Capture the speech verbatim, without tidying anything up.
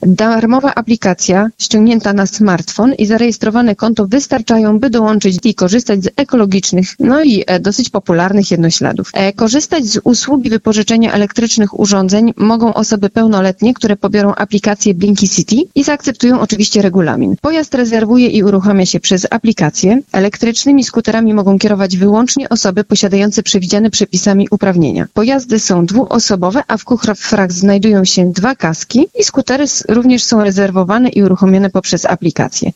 Darmowa aplikacja ściągnięta na smartfon i zarejestrowane konto wystarczają, by dołączyć i korzystać z ekologicznych, no i e, dosyć popularnych jednośladów. E, korzystać z usługi wypożyczenia elektrycznych urządzeń mogą osoby pełnoletnie, które pobiorą aplikację Blinky City i zaakceptują oczywiście regulamin. Pojazd rezerwuje i uruchamia się przez aplikację. Elektrycznymi skuterami mogą kierować wyłącznie osoby posiadające przewidziane przepisami uprawnienia. Pojazdy są dwuosobowe, a w kufrach znajdują się dwa kaski i skutery również są rezerwowane i uruchomione poprzez aplikację.